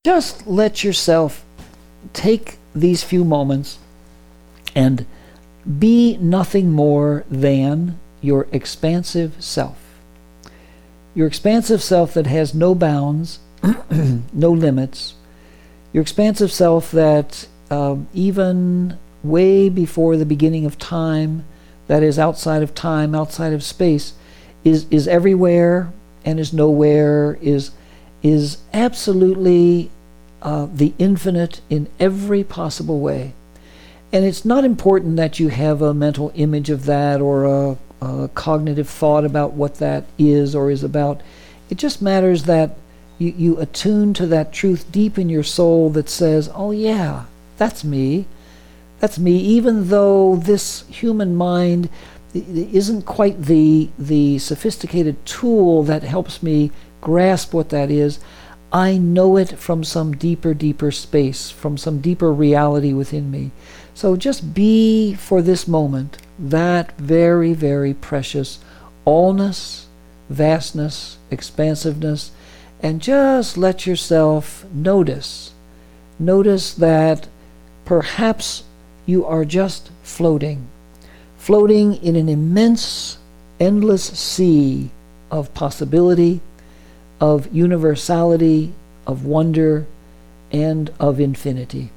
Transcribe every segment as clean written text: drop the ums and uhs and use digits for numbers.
Just let yourself take these few moments and be nothing more than your expansive self. Your expansive self that has no bounds, no limits. Your expansive self that even way before the beginning of time, that is outside of time, outside of space, is everywhere and is nowhere, is absolutely the infinite in every possible way. And it's not important that you have a mental image of that or a cognitive thought about what that is or is about. It just matters that you attune to that truth deep in your soul that says, oh yeah, that's me. That's me, even though this human mind isn't quite the sophisticated tool that helps me grasp what that is. I know it from some deeper space, from some deeper reality within me. So just be, for this moment, that very, very precious allness, vastness, expansiveness, and just let yourself notice that perhaps you are just floating in an immense, endless sea of possibility, of universality, of wonder, and of infinity.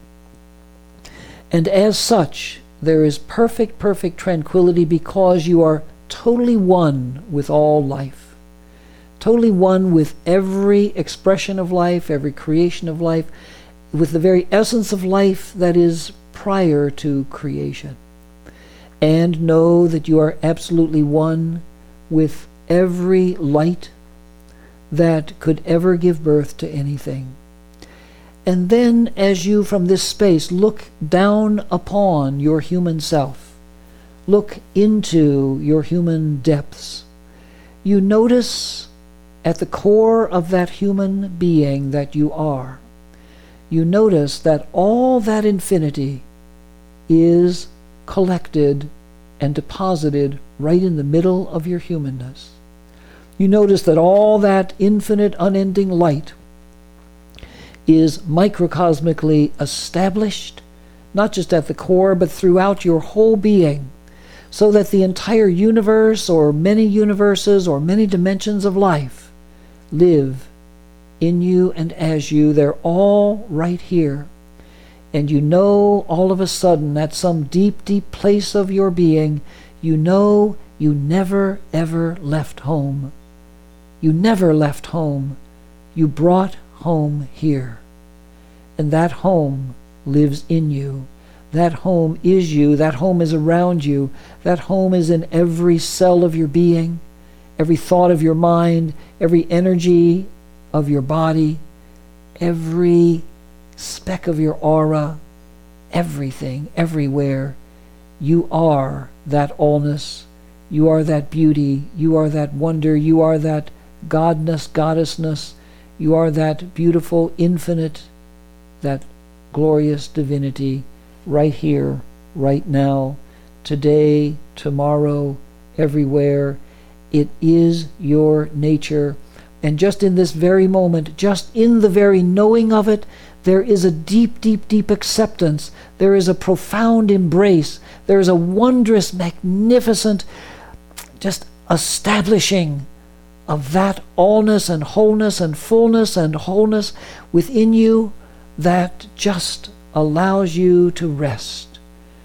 And as such, there is perfect tranquility because you are totally one with all life, totally one with every expression of life, every creation of life, with the very essence of life that is prior to creation. And know that you are absolutely one with every light that could ever give birth to anything. And then as you from this space look down upon your human self, look into your human depths, you notice at the core of that human being that you are, you notice that all that infinity is collected and deposited right in the middle of your humanness. You notice that all that infinite, unending light is microcosmically established, not just at the core, but throughout your whole being, so that the entire universe, or many universes, or many dimensions of life live in you and as you. They're all right here. And you know all of a sudden, at some deep place of your being, you know you never ever left home. You never left home. You brought home here. And that home lives in you. That home is you. That home is around you. That home is in every cell of your being, every thought of your mind, every energy of your body, every speck of your aura, everything, everywhere. You are that allness. You are that beauty. You are that wonder. You are that godness, goddessness. You are that beautiful, infinite, that glorious divinity right here, right now, today, tomorrow, everywhere. It is your nature. And just in this very moment, just in the very knowing of it, there is a deep acceptance. There is a profound embrace. There is a wondrous, magnificent, just establishing of that allness and wholeness and fullness and wholeness within you that just allows you to rest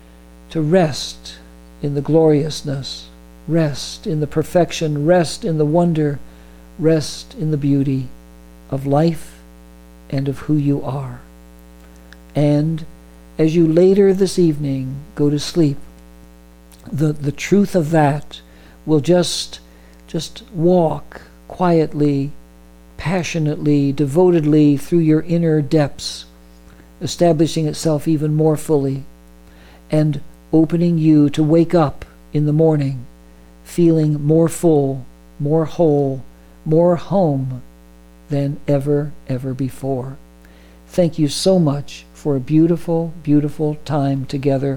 in the gloriousness, rest in the perfection, rest in the wonder, rest in the beauty of life and of who you are. And as you later this evening go to sleep, the truth of that will just walk quietly, passionately, devotedly through your inner depths, establishing itself even more fully and opening you to wake up in the morning feeling more full, more whole, more home than ever before. Thank you so much for a beautiful time together.